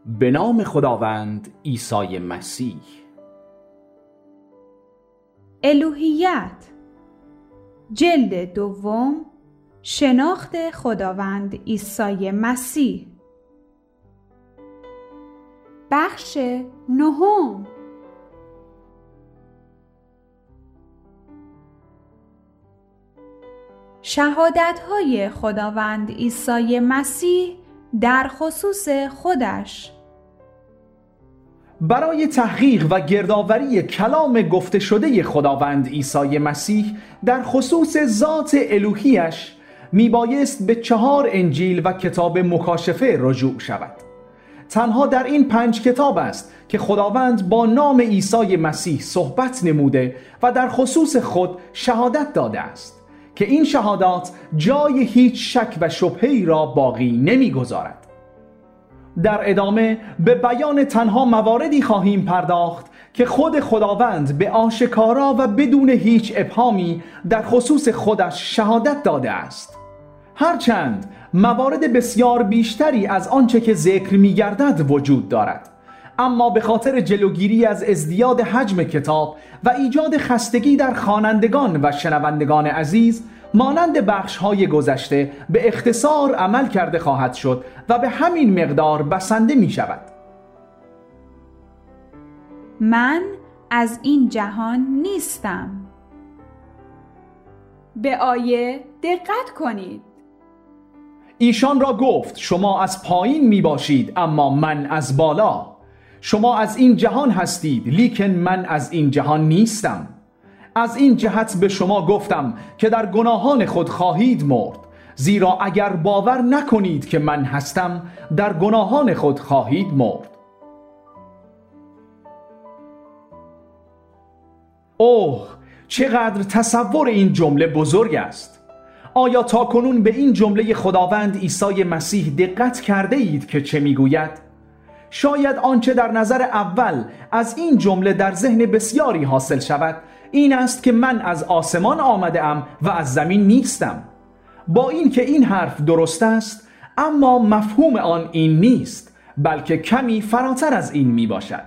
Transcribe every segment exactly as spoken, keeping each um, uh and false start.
به نام خداوند عیسی مسیح. الوهیت جلد دوم، شناخت خداوند عیسی مسیح، بخش نهم. شهادت‌های خداوند عیسی مسیح در خصوص خودش. برای تحقیق و گردآوری کلام گفته شده خداوند عیسی مسیح در خصوص ذات الوهیش میبایست به چهار انجیل و کتاب مکاشفه رجوع شود. تنها در این پنج کتاب است که خداوند با نام عیسی مسیح صحبت نموده و در خصوص خود شهادت داده است که این شهادات جای هیچ شک و شبهه‌ای را باقی نمیگذارد. در ادامه به بیان تنها مواردی خواهیم پرداخت که خود خداوند به آشکارا و بدون هیچ ابهامی در خصوص خودش شهادت داده است. هرچند موارد بسیار بیشتری از آنچه که ذکر می‌گردد وجود دارد، اما به خاطر جلوگیری از ازدیاد حجم کتاب و ایجاد خستگی در خوانندگان و شنوندگان عزیز، مانند بخش‌های گذشته به اختصار عمل کرده خواهد شد و به همین مقدار بسنده می شود. من از این جهان نیستم. به آیه دقت کنید. ایشان را گفت شما از پایین می باشید اما من از بالا. شما از این جهان هستید لیکن من از این جهان نیستم. از این جهت به شما گفتم که در گناهان خود خواهید مرد، زیرا اگر باور نکنید که من هستم در گناهان خود خواهید مرد. اوه، چقدر تصور این جمله بزرگ است! آیا تا کنون به این جمله خداوند عیسی مسیح دقت کرده اید که چه میگوید؟ شاید آنچه در نظر اول از این جمله در ذهن بسیاری حاصل شود این است که من از آسمان آمده ام و از زمین نیستم. با این که این حرف درست است، اما مفهوم آن این نیست، بلکه کمی فراتر از این می باشد.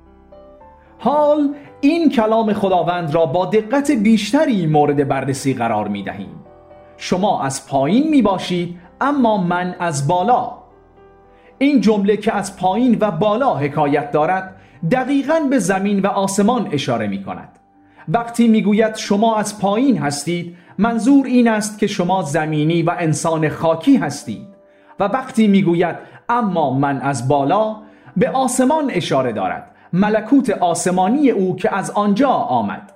حال این کلام خداوند را با دقت بیشتری مورد بررسی قرار می دهیم. شما از پایین می باشید اما من از بالا. این جمله که از پایین و بالا حکایت دارد دقیقاً به زمین و آسمان اشاره می کند. وقتی میگوید شما از پایین هستید، منظور این است که شما زمینی و انسان خاکی هستید، و وقتی میگوید اما من از بالا، به آسمان اشاره دارد، ملکوت آسمانی او که از آنجا آمد.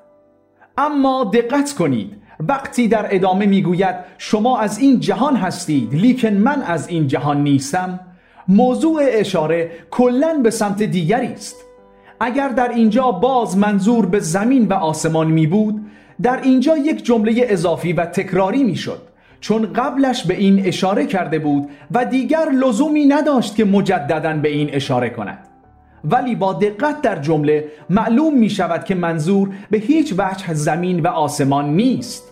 اما دقت کنید، وقتی در ادامه میگوید شما از این جهان هستید لیکن من از این جهان نیستم، موضوع اشاره کلاً به سمت دیگری است. اگر در اینجا باز منظور به زمین و آسمان می بود، در اینجا یک جمله اضافی و تکراری می شد، چون قبلش به این اشاره کرده بود و دیگر لزومی نداشت که مجدداً به این اشاره کند. ولی با دقت در جمله معلوم می شود که منظور به هیچ وجه زمین و آسمان نیست.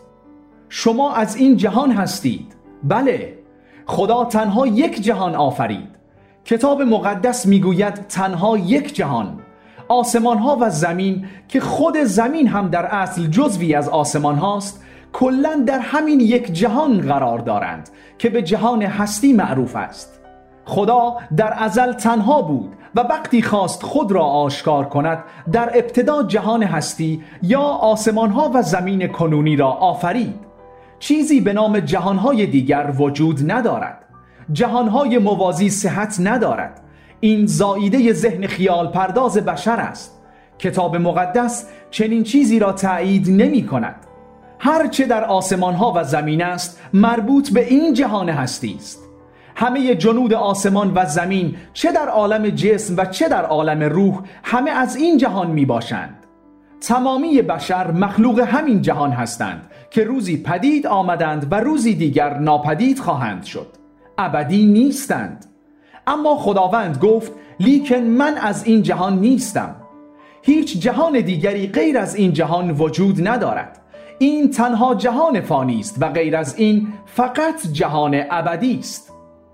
شما از این جهان هستید. بله، خدا تنها یک جهان آفرید. کتاب مقدس می گوید تنها یک جهان. آسمان ها و زمین که خود زمین هم در اصل جزوی از آسمان هاست، کلاً در همین یک جهان قرار دارند که به جهان هستی معروف است. خدا در ازل تنها بود و وقتی خواست خود را آشکار کند، در ابتدا جهان هستی یا آسمان ها و زمین کنونی را آفرید. چیزی به نام جهان های دیگر وجود ندارد. جهان های موازی صحت ندارد. این زائیده ذهن خیال پرداز بشر است. کتاب مقدس چنین چیزی را تأیید نمی کند. هر چه در آسمان ها و زمین است مربوط به این جهان هستی است. همه جنود آسمان و زمین، چه در عالم جسم و چه در عالم روح، همه از این جهان می باشند. تمامی بشر مخلوق همین جهان هستند که روزی پدید آمدند و روزی دیگر ناپدید خواهند شد. ابدی نیستند. اما خداوند گفت لیکن من از این جهان نیستم. هیچ جهان دیگری غیر از این جهان وجود ندارد. این تنها جهان فانی است و غیر از این فقط جهان ابدی است.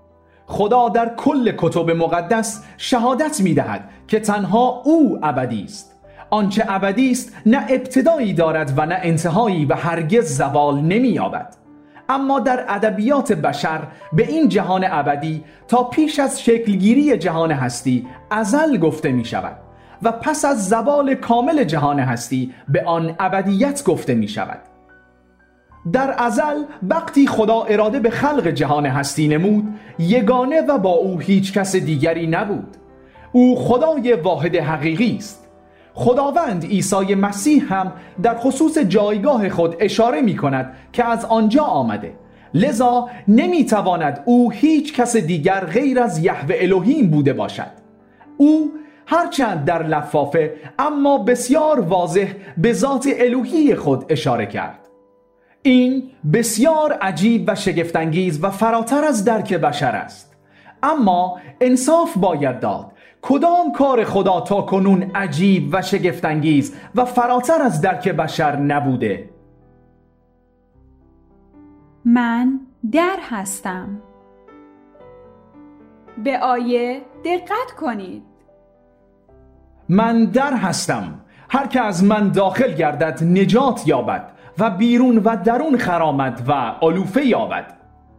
خدا در کل کتب مقدس شهادت می دهد که تنها او ابدی است. آنچه ابدی است نه ابتدایی دارد و نه انتهایی و هرگز زوال نمی یابد. اما در ادبیات بشر به این جهان ابدی تا پیش از شکلگیری جهان هستی ازل گفته می شود و پس از زوال کامل جهان هستی به آن ابدیت گفته می شود. در ازل وقتی خدا اراده به خلق جهان هستی نمود، یگانه و با او هیچ کس دیگری نبود. او خدای واحد حقیقی است. خداوند عیسی مسیح هم در خصوص جایگاه خود اشاره می کند که از آنجا آمده، لذا نمی تواند او هیچ کس دیگر غیر از یهوه الوهیم بوده باشد. او هرچند در لفافه اما بسیار واضح به ذات الوهی خود اشاره کرد. این بسیار عجیب و شگفت‌انگیز و فراتر از درک بشر است. اما انصاف باید داد، کدام کار خدا تا کنون عجیب و شگفت‌انگیز و فراتر از درک بشر نبوده؟ من در هستم. به آیه دقت کنید. من در هستم، هر که از من داخل گردد نجات یابد و بیرون و درون خرامد و علوفه یابد.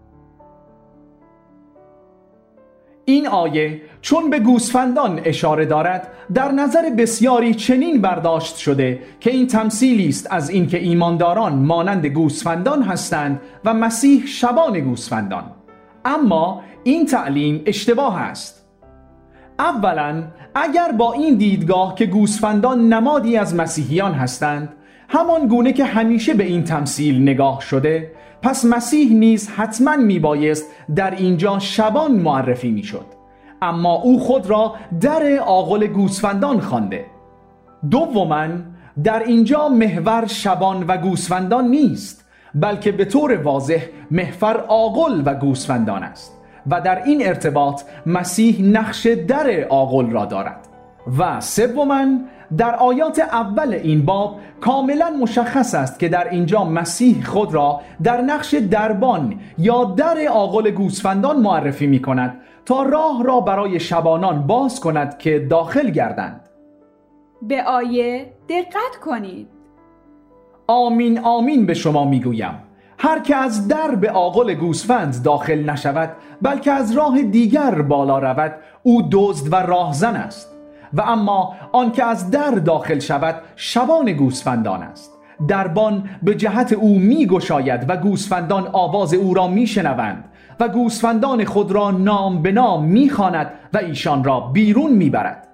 این آیه چون به گوسفندان اشاره دارد، در نظر بسیاری چنین برداشت شده که این تمثیلی است از اینکه ایمانداران مانند گوسفندان هستند و مسیح شبان گوسفندان. اما این تعلیم اشتباه است. اولا، اگر با این دیدگاه که گوسفندان نمادی از مسیحیان هستند، همان گونه که همیشه به این تمثیل نگاه شده، پس مسیح نیز حتما میبایست در اینجا شبان معرفی میشد، اما او خود را در آغل گوسفندان خوانده. دوما، در اینجا محور شبان و گوسفندان نیست، بلکه به طور واضح محور آغل و گوسفندان است و در این ارتباط مسیح نقش در آغل را دارد. و سوما، در آیات اول این باب کاملا مشخص است که در اینجا مسیح خود را در نقش دربان یا در آغل گوسفندان معرفی می کند تا راه را برای شبانان باز کند که داخل گردند. به آیه دقت کنید. آمین آمین به شما می گویم، هر که از در به آغل گوسفند داخل نشود بلکه از راه دیگر بالا رود، او دزد و راهزن است. و اما آن که از در داخل شود شبان گوسفندان است. دربان به جهت او می گشاید و گوسفندان آواز او را می شنوند و گوسفندان خود را نام به نام می خواند و ایشان را بیرون می برد.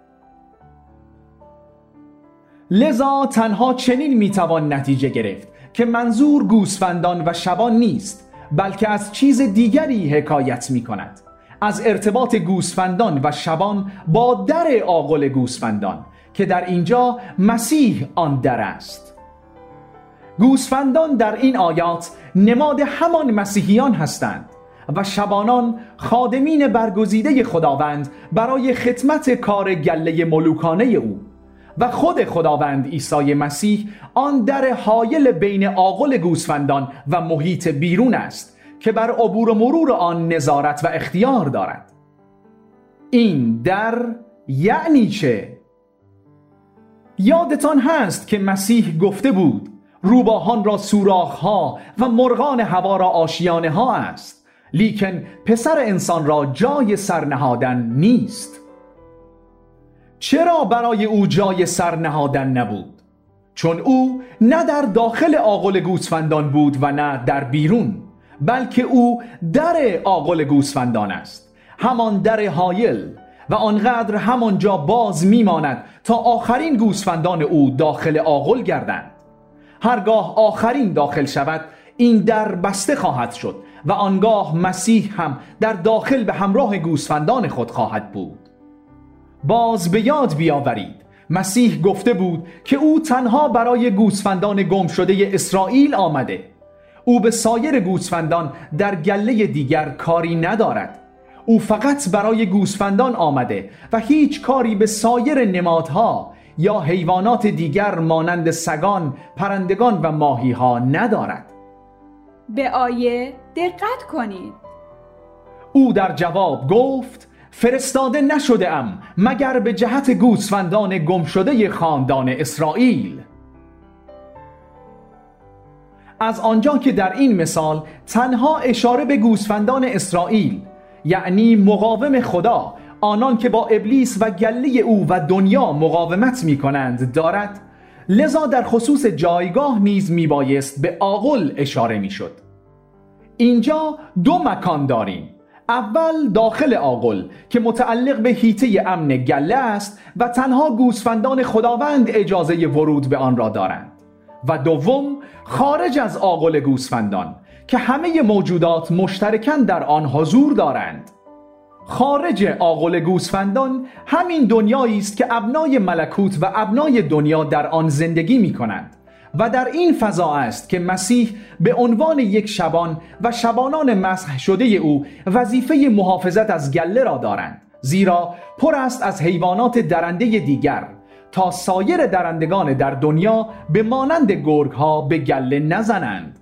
لذا تنها چنین می توان نتیجه گرفت که منظور گوسفندان و شبان نیست، بلکه از چیز دیگری حکایت می کند، از ارتباط گوسفندان و شبان با در آغل گوسفندان که در اینجا مسیح آن در است. گوسفندان در این آیات نماد همان مسیحیان هستند و شبانان خادمین برگزیده خداوند برای خدمت کار گله ملوکانه او، و خود خداوند عیسی مسیح آن در حایل بین آغل گوسفندان و محیط بیرون است که بر عبور و مرور آن نظارت و اختیار دارد. این در یعنی چه؟ یادتان هست که مسیح گفته بود روباهان را سوراخ‌ها و مرغان هوا را آشیانه ها است، لیکن پسر انسان را جای سرنهادن نیست. چرا برای او جای سرنهادن نبود؟ چون او نه در داخل آغل گوسفندان بود و نه در بیرون، بلکه او در آغل گوسفندان است، همان در حایل، و آنقدر همانجا باز میماند تا آخرین گوسفندان او داخل آغل گردند. هرگاه آخرین داخل شود این در بسته خواهد شد و آنگاه مسیح هم در داخل به همراه گوسفندان خود خواهد بود. باز به یاد بیاورید مسیح گفته بود که او تنها برای گوسفندان گم شده اسرائیل آمده. او به سایر گوسفندان در گله دیگر کاری ندارد. او فقط برای گوسفندان آمده و هیچ کاری به سایر نمادها یا حیوانات دیگر مانند سگان، پرندگان و ماهیها ندارد. به آیه دقت کنید. او در جواب گفت فرستاده نشده ام مگر به جهت گوسفندان گم شده خاندان اسرائیل. از آنجا که در این مثال تنها اشاره به گوسفندان اسرائیل، یعنی مقاوم خدا، آنان که با ابلیس و گله او و دنیا مقاومت می کنند دارد، لذا در خصوص جایگاه نیز می بایست به آغل اشاره می شد. اینجا دو مکان داریم. اول داخل آغل که متعلق به حیطه امن گله است و تنها گوسفندان خداوند اجازه ورود به آن را دارند، و دوم خارج از آغل گوسفندان که همه موجودات مشترکاً در آن حضور دارند. خارج آغل گوسفندان همین دنیایی است که ابنای ملکوت و ابنای دنیا در آن زندگی می کنند و در این فضا است که مسیح به عنوان یک شبان و شبانان مسح شده او وظیفه محافظت از گله را دارند، زیرا پر است از حیوانات درنده دیگر تا سایر درندگان در دنیا به مانند گرگ‌ها به گله نزنند.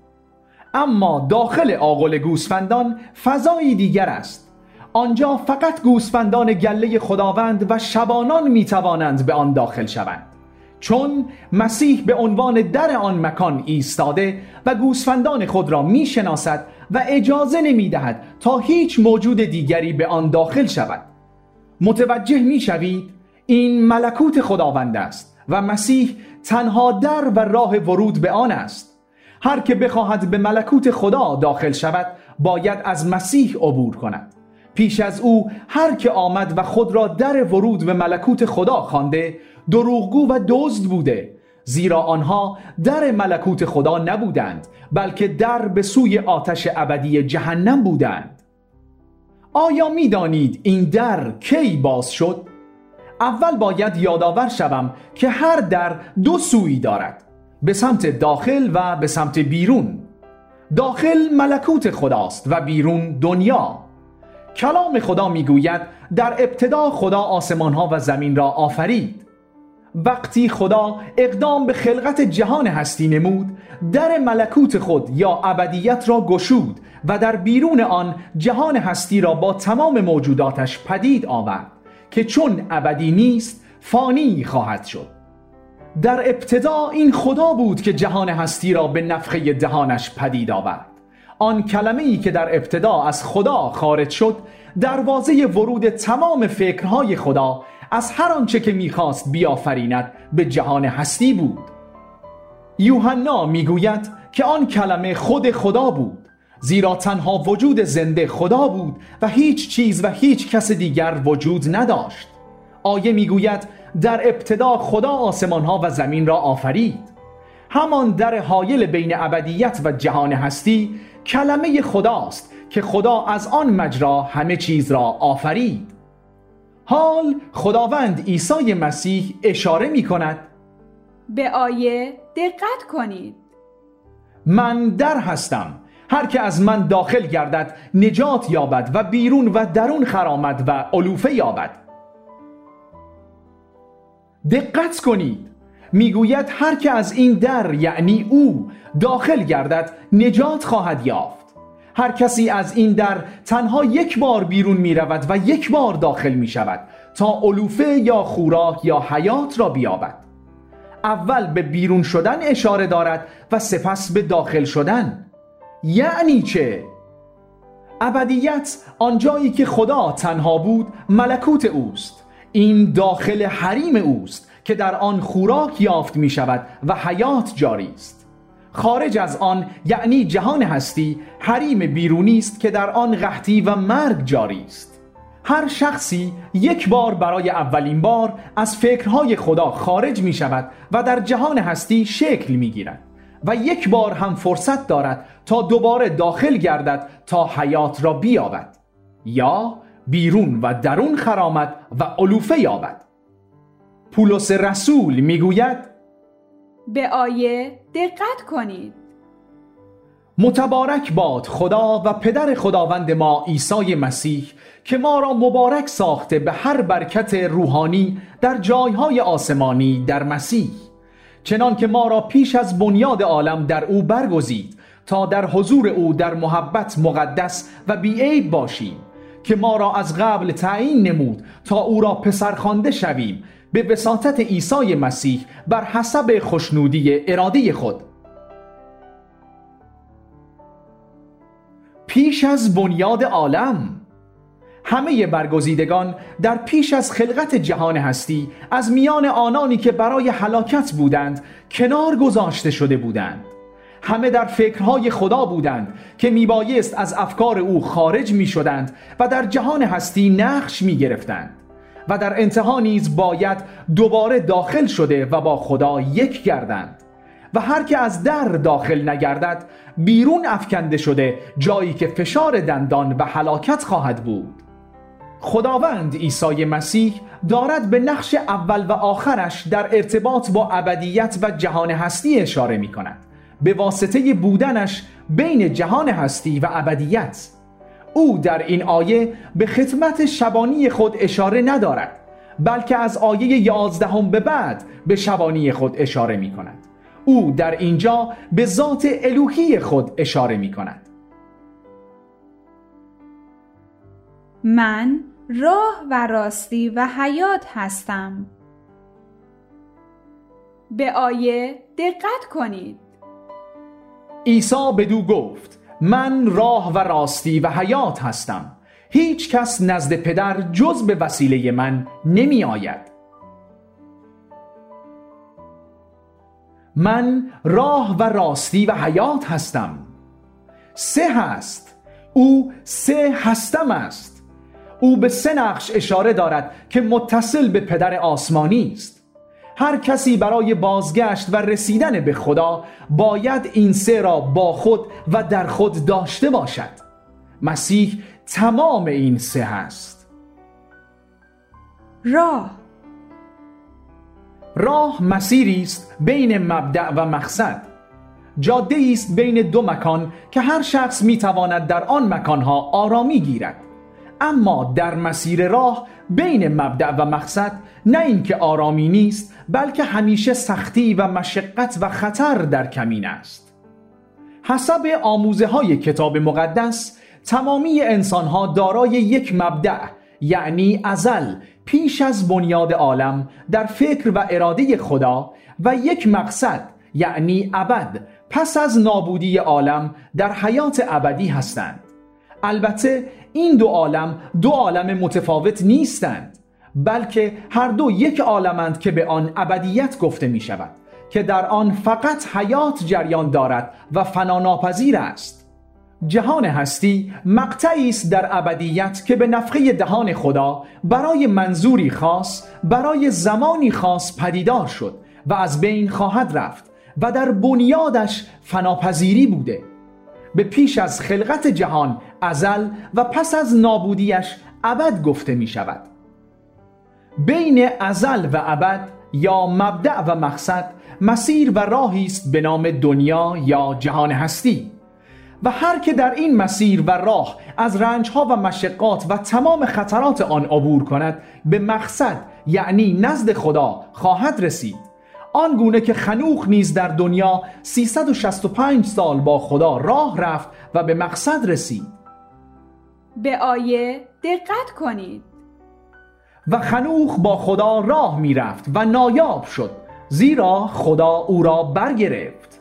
اما داخل آغل گوسفندان فضایی دیگر است. آنجا فقط گوسفندان گله خداوند و شبانان می توانند به آن داخل شوند، چون مسیح به عنوان در آن مکان ایستاده و گوسفندان خود را می شناسد و اجازه نمی دهد تا هیچ موجود دیگری به آن داخل شود. متوجه می شوید؟ این ملکوت خداوند است و مسیح تنها در و راه ورود به آن است. هر که بخواهد به ملکوت خدا داخل شود باید از مسیح عبور کند. پیش از او هر که آمد و خود را در ورود به ملکوت خدا خوانده دروغگو و دزد بوده، زیرا آنها در ملکوت خدا نبودند بلکه در به سوی آتش ابدی جهنم بودند. آیا می دانید این در کی باز شد؟ اول باید یادآور شوم که هر در دو سویی دارد، به سمت داخل و به سمت بیرون. داخل ملکوت خداست و بیرون دنیا. کلام خدا میگوید در ابتدا خدا آسمانها و زمین را آفرید. وقتی خدا اقدام به خلقت جهان هستی نمود، در ملکوت خود یا ابدیت را گشود و در بیرون آن جهان هستی را با تمام موجوداتش پدید آورد که چون ابدی نیست فانی خواهد شد. در ابتدا این خدا بود که جهان هستی را به نفخه دهانش پدید آورد. آن کلمه‌ای که در ابتدا از خدا خارج شد دروازه ورود تمام فکرهای خدا از هر آنچه که می‌خواست بیافریند به جهان هستی بود. یوحنا میگوید که آن کلمه خود خدا بود، زیرا تنها وجود زنده خدا بود و هیچ چیز و هیچ کس دیگر وجود نداشت. آیه میگوید در ابتدا خدا آسمانها و زمین را آفرید. همان در حایل بین ابدیت و جهان هستی کلمه خداست که خدا از آن مجرا همه چیز را آفرید. حال خداوند عیسی مسیح اشاره می کند به آیه دقت کنید. من در هستم، هر که از من داخل گردد نجات یابد و بیرون و درون خرامد و علوفه یابد. دقت کنید، میگوید هر که از این در یعنی او داخل گردد نجات خواهد یافت. هر کسی از این در تنها یک بار بیرون می رود و یک بار داخل می شود تا علوفه یا خوراک یا حیات را بیابد. اول به بیرون شدن اشاره دارد و سپس به داخل شدن. یعنی چه؟ ابدیت، آنجایی که خدا تنها بود، ملکوت اوست. این داخل حریم اوست که در آن خوراک یافت می شود و حیات جاری است. خارج از آن یعنی جهان هستی حریم بیرونی است که در آن قحطی و مرگ جاری است. هر شخصی یک بار برای اولین بار از فکرهای خدا خارج می شود و در جهان هستی شکل می گیرد و یک بار هم فرصت دارد تا دوباره داخل گردد تا حیات را بیابد یا بیرون و درون خرامد و علوفه یابد. پولس رسول میگوید به آیه دقت کنید. متبارک باد خدا و پدر خداوند ما عیسی مسیح که ما را مبارک ساخته به هر برکت روحانی در جایهای آسمانی در مسیح، چنان که ما را پیش از بنیاد عالم در او برگزید تا در حضور او در محبت مقدس و بی‌عیب باشیم، که ما را از قبل تعیین نمود تا او را پسر خوانده شویم به وساطت عیسی مسیح بر حسب خوشنودی اراده خود. پیش از بنیاد عالم، همه برگزیدگان در پیش از خلقت جهان هستی از میان آنانی که برای هلاکت بودند کنار گذاشته شده بودند. همه در فکرهای خدا بودند که میبایست از افکار او خارج میشدند و در جهان هستی نقش میگرفتند و در انتها نیز باید دوباره داخل شده و با خدا یک گردند و هر که از در داخل نگردد بیرون افکنده شده جایی که فشار دندان و هلاکت خواهد بود. خداوند عیسی مسیح دارد به نقش اول و آخرش در ارتباط با ابدیت و جهان هستی اشاره می کند به واسطه بودنش بین جهان هستی و ابدیت. او در این آیه به خدمت شبانی خود اشاره ندارد، بلکه از آیه یازدهم به بعد به شبانی خود اشاره می کند. او در اینجا به ذات الوهی خود اشاره می کند. من راه و راستی و حیات هستم. به آیه دقت کنید. عیسی بدو گفت من راه و راستی و حیات هستم. هیچ کس نزد پدر جز به وسیله من نمی آید. من راه و راستی و حیات هستم. سه هست. او سه هستم است. او به سه نقش اشاره دارد که متصل به پدر آسمانی است. هر کسی برای بازگشت و رسیدن به خدا باید این سه را با خود و در خود داشته باشد. مسیح تمام این سه هست. راه راه مسیری است بین مبدأ و مقصد. جاده است بین دو مکان که هر شخص میتواند در آن مکانها آرامی گیرد. اما در مسیر راه بین مبدأ و مقصد نه اینکه آرامی نیست، بلکه همیشه سختی و مشقت و خطر در کمین است. حسب آموزه های کتاب مقدس تمامی انسانها دارای یک مبدأ یعنی ازل پیش از بنیاد عالم در فکر و اراده خدا و یک مقصد یعنی ابد پس از نابودی عالم در حیات ابدی هستند. البته این دو عالم دو عالم متفاوت نیستند، بلکه هر دو یک عالمند که به آن ابدیت گفته می شود که در آن فقط حیات جریان دارد و فنا ناپذیر است. جهان هستی مقطعی است در ابدیت که به نفخه دهان خدا برای منظوری خاص برای زمانی خاص پدیدار شد و از بین خواهد رفت و در بنیادش فناپذیری بوده. به پیش از خلقت جهان ازل و پس از نابودیش ابد گفته می شود. بین ازل و ابد یا مبدأ و مقصد مسیر و راهی است به نام دنیا یا جهان هستی و هر که در این مسیر و راه از رنجها و مشقات و تمام خطرات آن عبور کند به مقصد یعنی نزد خدا خواهد رسید. آن گونه که خنوخ نیز در دنیا سیصد و شصت و پنج سال با خدا راه رفت و به مقصد رسید. به آیه دقت کنید. و خنوخ با خدا راه می رفت و نایاب شد، زیرا خدا او را برگرفت.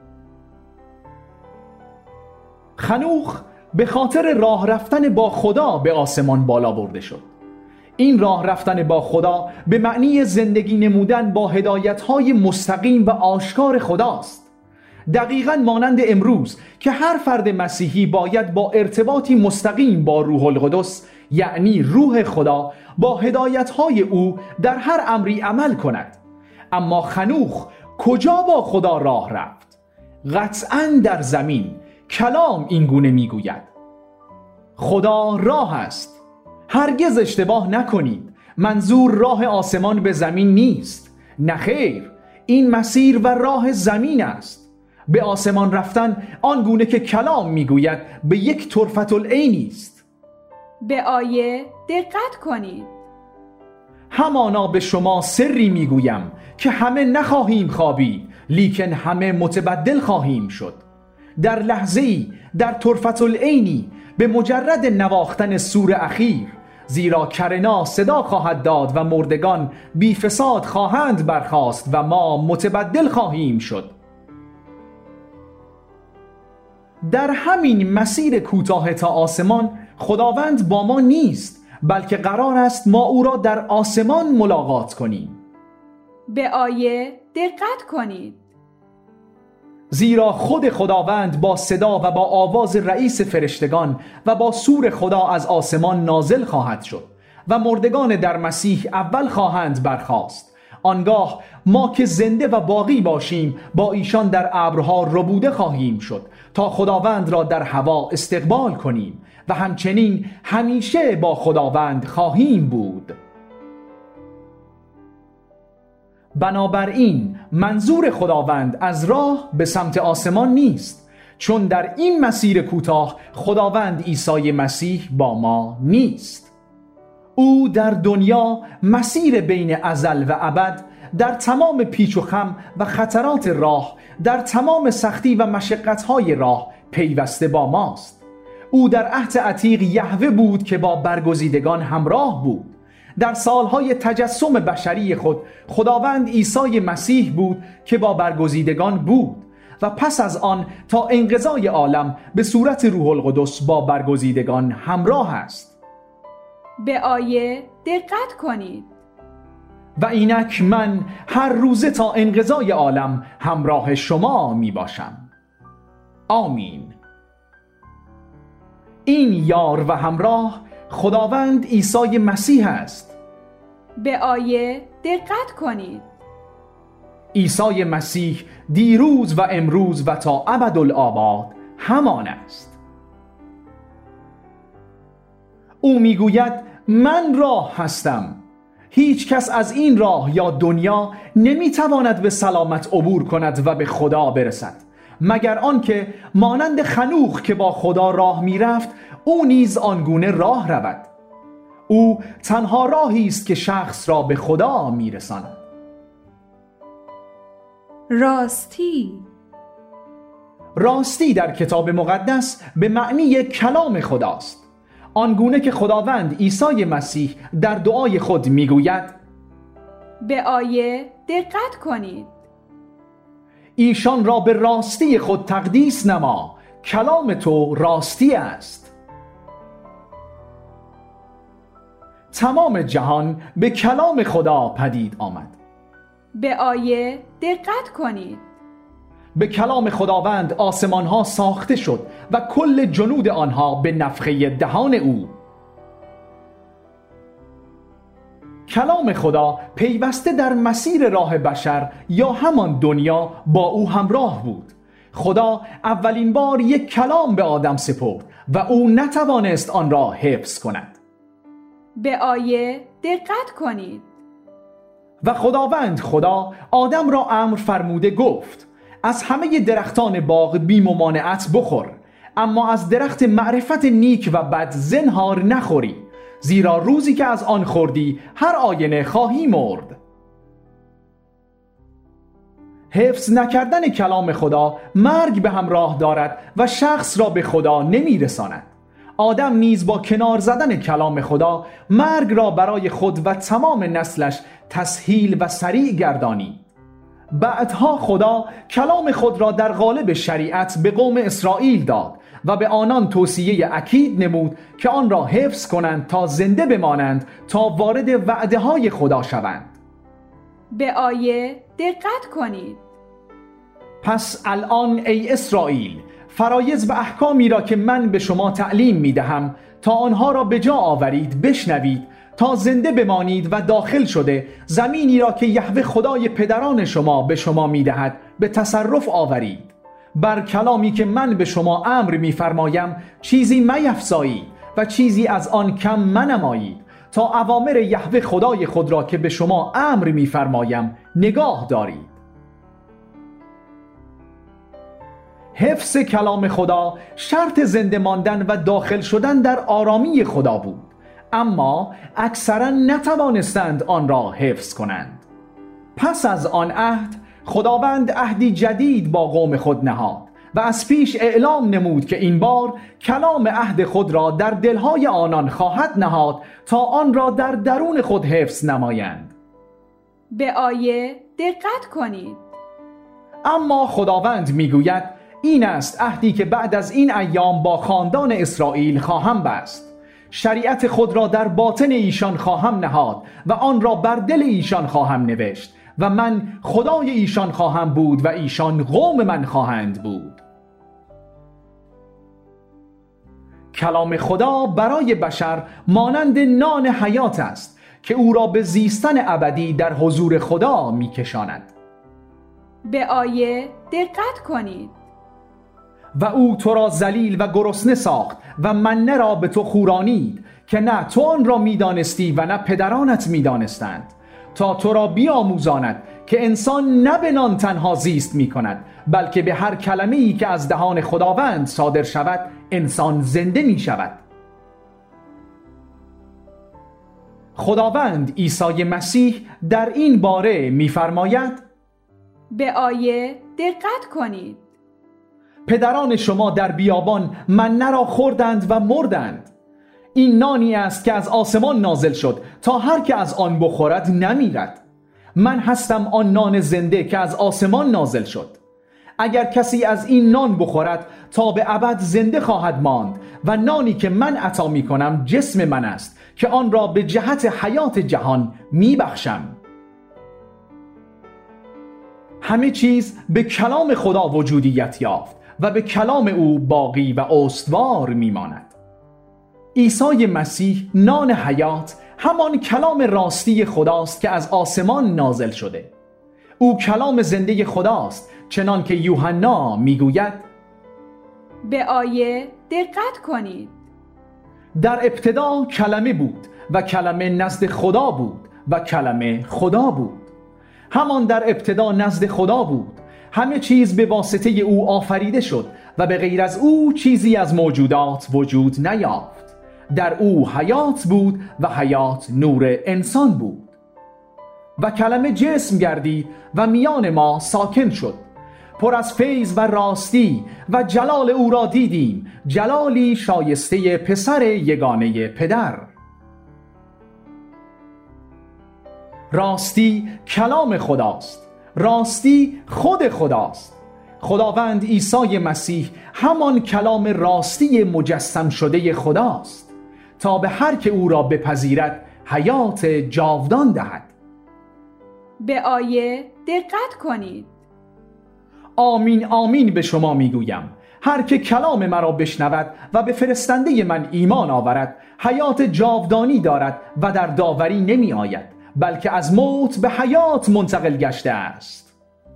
خنوخ به خاطر راه رفتن با خدا به آسمان بالا برده شد. این راه رفتن با خدا به معنی زندگی نمودن با هدایت‌های مستقیم و آشکار خداست. دقیقاً مانند امروز که هر فرد مسیحی باید با ارتباطی مستقیم با روح القدس یعنی روح خدا با هدایت‌های او در هر امری عمل کند. اما خنوخ کجا با خدا راه رفت؟ قطعاً در زمین. کلام این گونه میگوید خدا راه است. هرگز اشتباه نکنید، منظور راه آسمان به زمین نیست. نخیر، این مسیر و راه زمین است. به آسمان رفتن آن گونه که کلام میگوید به یک طرفة العین است. به آیه دقت کنید. همانا به شما سری میگویم که همه نخواهیم خوابید، لیکن همه متبدل خواهیم شد. در لحظه‌ای، در طرفة العینی، به مجرد نواختن سور اخیر، زیرا کرنا صدا خواهد داد و مردگان بی فساد خواهند برخاست و ما متبدل خواهیم شد. در همین مسیر کوتاه تا آسمان خداوند با ما نیست، بلکه قرار است ما او را در آسمان ملاقات کنیم. به آیه دقت کنید. زیرا خود خداوند با صدا و با آواز رئیس فرشتگان و با سور خدا از آسمان نازل خواهد شد و مردگان در مسیح اول خواهند برخاست. آنگاه ما که زنده و باقی باشیم با ایشان در ابرها ربوده خواهیم شد تا خداوند را در هوا استقبال کنیم و همچنین همیشه با خداوند خواهیم بود. بنابراین منظور خداوند از راه به سمت آسمان نیست، چون در این مسیر کوتاه خداوند عیسی مسیح با ما نیست. او در دنیا مسیر بین ازل و ابد، در تمام پیچ و خم و خطرات راه، در تمام سختی و مشقت‌های راه پیوسته با ماست. او در عهد عتیق یهوه بود که با برگزیدگان همراه بود. در سالهای تجسم بشری خود خداوند عیسی مسیح بود که با برگزیدگان بود و پس از آن تا انقضای عالم به صورت روح القدس با برگزیدگان همراه است. به آیه دقت کنید. و اینک من هر روزه تا انقضای عالم همراه شما می باشم. آمین. این یار و همراه خداوند عیسی مسیح است. به آیه دقت کنید. عیسی مسیح دیروز و امروز و تا ابدالآباد همان است. او میگوید من راه هستم. هیچ کس از این راه یا دنیا نمیتواند به سلامت عبور کند و به خدا برسد مگر آنکه مانند خنوخ که با خدا راه میرفت او نیز آنگونه راه رود. او تنها راهی است که شخص را به خدا میرساند. راستی. راستی در کتاب مقدس به معنی کلام خداست، آنگونه که خداوند عیسی مسیح در دعای خود میگوید به آیه دقت کنید. ایشان را به راستی خود تقدیس نما، کلام تو راستی است. تمام جهان به کلام خدا پدید آمد. به آیه دقت کنید. به کلام خداوند آسمان ها ساخته شد و کل جنود آنها به نفخه دهان او. کلام خدا پیوسته در مسیر راه بشر یا همان دنیا با او همراه بود. خدا اولین بار یک کلام به آدم سپرد و او نتوانست آن را حفظ کند. به آیه دقت کنید. و خداوند خدا آدم را امر فرموده گفت از همه درختان باغ بی ممانعت بخور، اما از درخت معرفت نیک و بد زنهار نخوری، زیرا روزی که از آن خوردی هر آینه خواهی مرد. حفظ نکردن کلام خدا مرگ به همراه دارد و شخص را به خدا نمی رساند. آدم نیز با کنار زدن کلام خدا مرگ را برای خود و تمام نسلش تسهیل و سریع گردانی. بعدها خدا کلام خود را در قالب شریعت به قوم اسرائیل داد و به آنان توصیه اکید نمود که آن را حفظ کنند تا زنده بمانند تا وارد وعده های خدا شوند. به آیه دقت کنید. پس الان ای اسرائیل، فرایض و احکامی را که من به شما تعلیم می دهم تا آنها را به جا آورید بشنوید تا زنده بمانید و داخل شده زمینی را که یهوه خدای پدران شما به شما می دهد به تصرف آورید. بر کلامی که من به شما امر می فرمایم چیزی میفزایید و چیزی از آن کم منمایید تا اوامر یهوه خدای خود را که به شما امر می فرمایم نگاه دارید. حفظ کلام خدا شرط زنده ماندن و داخل شدن در آرامی خدا بود، اما اکثرا نتوانستند آن را حفظ کنند. پس از آن عهد خداوند عهدی جدید با قوم خود نهاد و از پیش اعلام نمود که این بار کلام عهد خود را در دلهای آنان خواهد نهاد تا آن را در درون خود حفظ نمایند. به آیه دقت کنید. اما خداوند میگوید این است عهدی که بعد از این ایام با خاندان اسرائیل خواهم بست. شریعت خود را در باطن ایشان خواهم نهاد و آن را بر دل ایشان خواهم نوشت و من خدای ایشان خواهم بود و ایشان قوم من خواهند بود. کلام خدا برای بشر مانند نان حیات است که او را به زیستن ابدی در حضور خدا می‌کشاند. به آیه دقت کنید. و او تو را ذلیل و گرسنه ساخت و منه را به تو خورانید که نه تو آن را می‌دانستی و نه پدرانت می‌دانستند، تا تو را بیاموزاند که انسان نه به نان تنها زیست می‌کند بلکه به هر کلمه‌ای که از دهان خداوند صادر شود انسان زنده می‌شود. خداوند عیسی مسیح در این باره می‌فرماید به آیه دقت کنید. پدران شما در بیابان منه را خوردند و مردند. این نانی است که از آسمان نازل شد تا هر که از آن بخورد نمیرد. من هستم آن نان زنده که از آسمان نازل شد. اگر کسی از این نان بخورد تا به ابد زنده خواهد ماند و نانی که من عطا می کنم جسم من است که آن را به جهت حیات جهان می بخشم. همه چیز به کلام خدا وجودیت یافت و به کلام او باقی و استوار می ماند. عیسی مسیح نان حیات همان کلام راستی خداست که از آسمان نازل شده. او کلام زنده خداست، چنان که یوحنا میگوید به آیه دقت کنید. در ابتدا کلمه بود و کلمه نزد خدا بود و کلمه خدا بود. همان در ابتدا نزد خدا بود. همه چیز به واسطه او آفریده شد و به غیر از او چیزی از موجودات وجود نیافت. در او حیات بود و حیات نور انسان بود. و کلمه جسم گردید و میان ما ساکن شد. پر از فیض و راستی و جلال او را دیدیم، جلالی شایسته پسر یگانه پدر. راستی کلام خداست، راستی خود خداست. خداوند عیسی مسیح همان کلام راستی مجسم شده خداست تا به هر که او را بپذیرد حیات جاودان دهد. به آیه دقت کنید. آمین آمین به شما میگویم هر که کلام مرا بشنود و به فرستنده من ایمان آورد حیات جاودانی دارد و در داوری نمی آید بلکه از موت به حیات منتقل گشته است.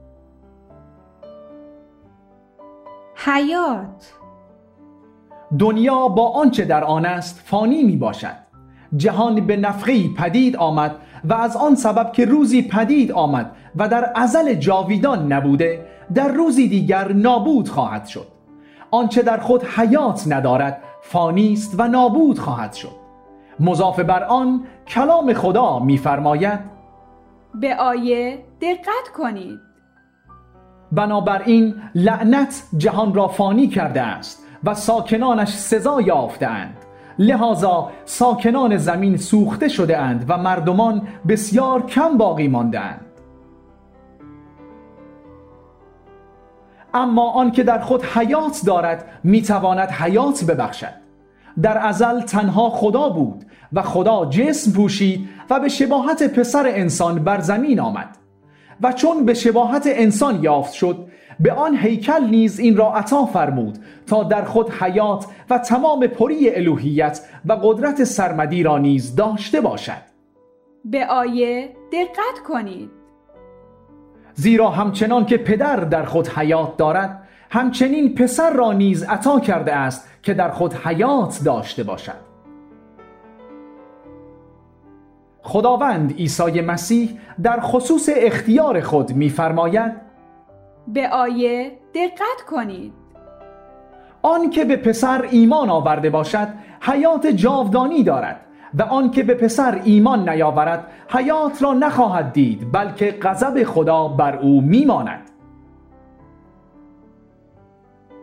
حیات. دنیا با آنچه در آن است فانی می باشد. جهان به نفخه‌ای پدید آمد و از آن سبب که روزی پدید آمد و در ازل جاویدان نبوده در روزی دیگر نابود خواهد شد. آنچه در خود حیات ندارد فانی است و نابود خواهد شد. مضاف بر آن کلام خدا می‌فرماید به آیه دقت کنید. بنابراین لعنت جهان را فانی کرده است و ساکنانش سزا یافته‌اند. لذا ساکنان زمین سوخته شده اند و مردمان بسیار کم باقی مانده اند. اما آن که در خود حیات دارد میتواند حیات ببخشد. در ازل تنها خدا بود و خدا جسم پوشید و به شباهت پسر انسان بر زمین آمد و چون به شباهت انسان یافت شد به آن هیکل نیز این را عطا فرمود تا در خود حیات و تمام پری الوهیت و قدرت سرمدی را نیز داشته باشد. به آیه دقت کنید. زیرا همچنان که پدر در خود حیات دارد همچنین پسر را نیز عطا کرده است که در خود حیات داشته باشد. خداوند عیسی مسیح در خصوص اختیار خود می‌فرماید به آیه دقت کنید. آن که به پسر ایمان آورده باشد حیات جاودانی دارد و آن که به پسر ایمان نیاورد حیات را نخواهد دید بلکه غضب خدا بر او میماند.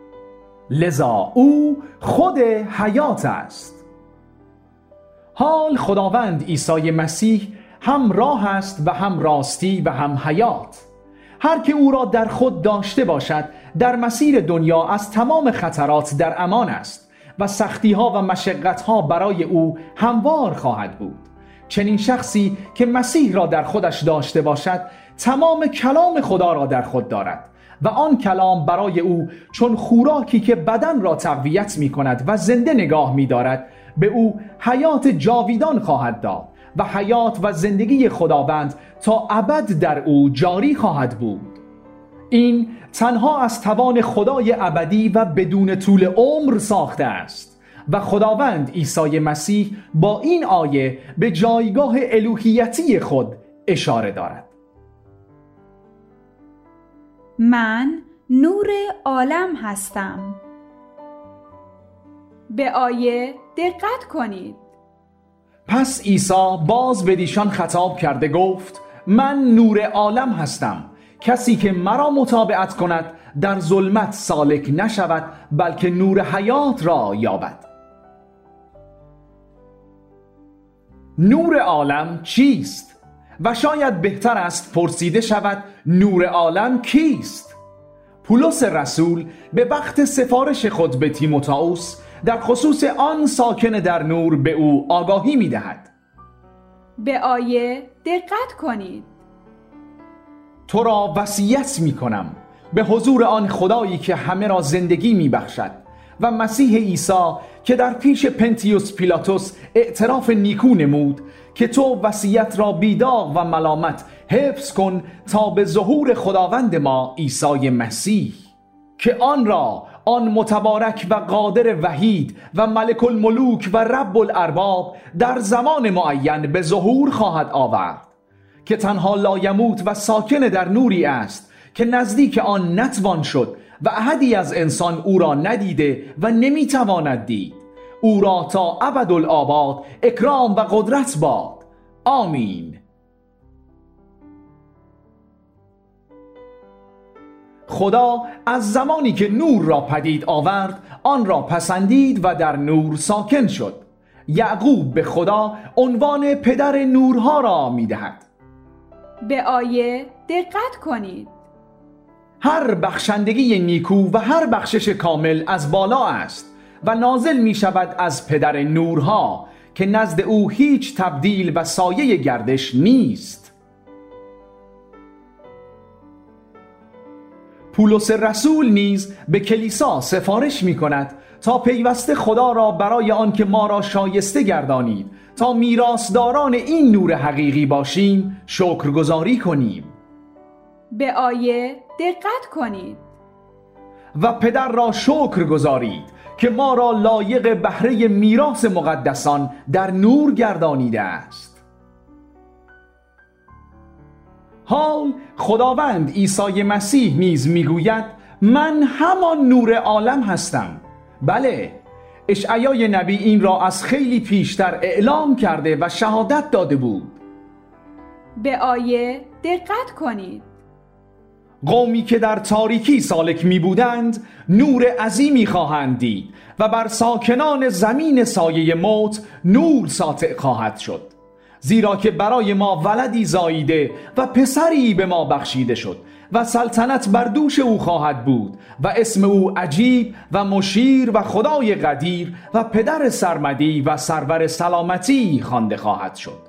لذا او خود حیات است. حال خداوند عیسی مسیح هم راه است و هم راستی و هم حیات. هر که او را در خود داشته باشد در مسیر دنیا از تمام خطرات در امان است و سختی ها و مشقت ها برای او هموار خواهد بود. چنین شخصی که مسیح را در خودش داشته باشد تمام کلام خدا را در خود دارد و آن کلام برای او چون خوراکی که بدن را تقویت می کند و زنده نگاه می دارد به او حیات جاویدان خواهد داد و حیات و زندگی خداوند تا ابد در او جاری خواهد بود. این تنها از توان خدای ابدی و بدون طول عمر ساخته است و خداوند عیسی مسیح با این آیه به جایگاه الوهیتی خود اشاره دارد. من نور عالم هستم. به آیه دقت کنید. پس عیسی باز به ایشان خطاب کرده گفت: من نور عالم هستم. کسی که مرا متابعت کند در ظلمت سالک نشود بلکه نور حیات را یابد. نور عالم چیست؟ و شاید بهتر است پرسیده شود نور عالم کیست؟ پولس رسول به وقت سفارش خود به تیموتائوس در خصوص آن ساکن در نور به او آگاهی می دهد. به آیه دقت کنید. تو را وصیت می کنم به حضور آن خدایی که همه را زندگی می بخشد و مسیح عیسی که در پیش پنتیوس پیلاتوس اعتراف نیکو نمود که تو وصیت را بیداغ و ملامت حفظ کن تا به ظهور خداوند ما عیسی مسیح، که آن را آن متبارک و قادر وحید و ملک الملوک و رب الارباب در زمان معین به ظهور خواهد آورد، که تنها لایموت و ساکن در نوری است که نزدیک آن نتوان شد و احدی از انسان او را ندیده و نمیتواند دید. او را تا ابدالآباد اکرام و قدرت باد. آمین. خدا از زمانی که نور را پدید آورد آن را پسندید و در نور ساکن شد. یعقوب به خدا عنوان پدر نورها را میدهد. به آیه دقت کنید. هر بخشندگی نیکو و هر بخشش کامل از بالا است و نازل می شود از پدر نورها که نزد او هیچ تبدیل و سایه گردش نیست. پولس رسول نیز به کلیسا سفارش می کند تا پیوسته خدا را برای آن که ما را شایسته گردانید تا میراثداران این نور حقیقی باشیم شکرگزاری کنیم. به آیه دقت کنید. و پدر را شکر گزارید که ما را لایق بهره میراث مقدسان در نور گردانیده است. حال خداوند عیسی مسیح نیز میگوید من همان نور عالم هستم. بله، اشعیای نبی این را از خیلی پیشتر اعلام کرده و شهادت داده بود. به آیه دقت کنید. قومی که در تاریکی سالک می بودند نور عظیمی خواهند دید و بر ساکنان زمین سایه موت نور ساطع خواهد شد، زیرا که برای ما ولدی زاییده و پسری به ما بخشیده شد و سلطنت بر دوش او خواهد بود و اسم او عجیب و مشیر و خدای قدیر و پدر سرمدی و سرور سلامتی خوانده خواهد شد.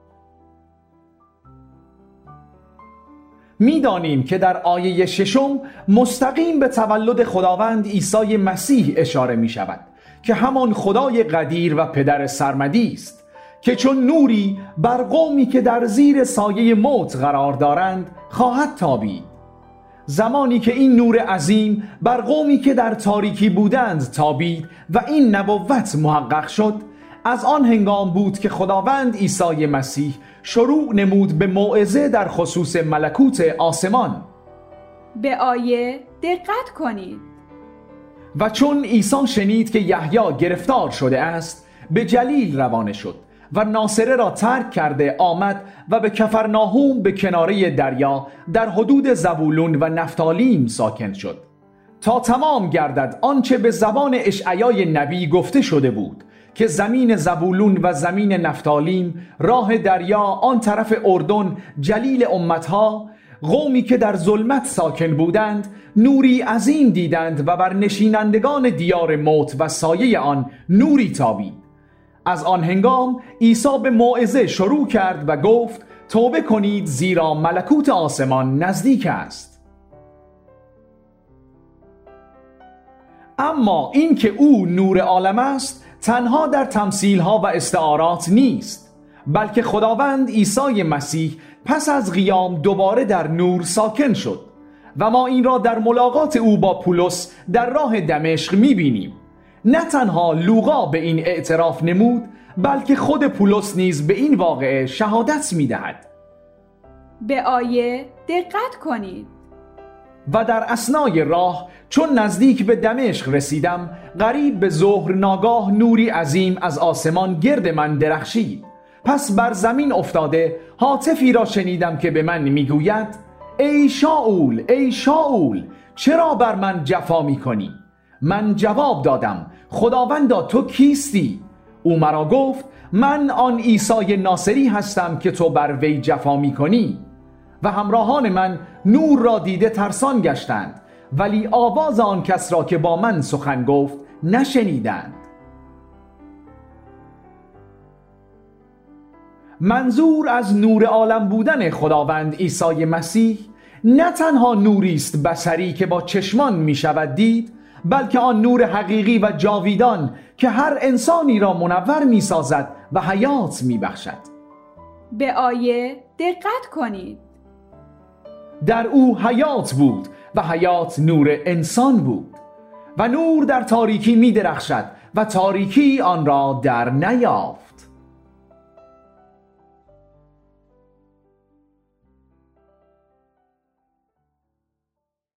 می‌دانیم که در آیه ششم مستقیم به تولد خداوند عیسی مسیح اشاره می شود که همان خدای قدیر و پدر سرمدی است که چون نوری بر قومی که در زیر سایه موت قرار دارند خواهد تابید. زمانی که این نور عظیم بر قومی که در تاریکی بودند تابید و این نبوت محقق شد، از آن هنگام بود که خداوند عیسی مسیح شروع نمود به موعظه در خصوص ملکوت آسمان. به آیه دقت کنید. و چون عیسی شنید که یحیی گرفتار شده است به جلیل روانه شد و ناصره را ترک کرده آمد و به کفرناهوم به کناره دریا در حدود زبولون و نفتالیم ساکن شد. تا تمام گردد آنچه به زبان اشعیای نبی گفته شده بود که زمین زبولون و زمین نفتالیم، راه دریا آن طرف اردن، جلیل امتها، قومی که در ظلمت ساکن بودند نوری عظیم دیدند و بر نشینندگان دیار موت و سایه آن نوری تابید. از آن هنگام عیسی به موعظه شروع کرد و گفت توبه کنید زیرا ملکوت آسمان نزدیک است. اما این که او نور عالم است تنها در تمثیل‌ها و استعارات نیست، بلکه خداوند عیسی مسیح پس از قیام دوباره در نور ساکن شد و ما این را در ملاقات او با پولس در راه دمشق می‌بینیم. نه تنها لوقا به این اعتراف نمود، بلکه خود پولس نیز به این واقعه شهادت می‌دهد. به آیه دقت کنید. و در اثنای راه چون نزدیک به دمشق رسیدم، قریب به ظهر ناگاه نوری عظیم از آسمان گرد من درخشید. پس بر زمین افتاده هاتفی را شنیدم که به من میگوید ای شاول، ای شاول، چرا بر من جفا میکنی؟ من جواب دادم خداوندا تو کیستی؟ او مرا گفت من آن عیسی ناصری هستم که تو بر وی جفا میکنی. و همراهان من نور را دیده ترسان گشتند، ولی آواز آن کس را که با من سخن گفت نشنیدند. منظور از نور عالم بودن خداوند عیسی مسیح نه تنها نوری است بصری که با چشمان می شود دید، بلکه آن نور حقیقی و جاویدان که هر انسانی را منور می سازد و حیات می بخشد. به آیه دقت کنید. در او حیات بود و حیات نور انسان بود و نور در تاریکی می درخشد و تاریکی آن را در نیافت.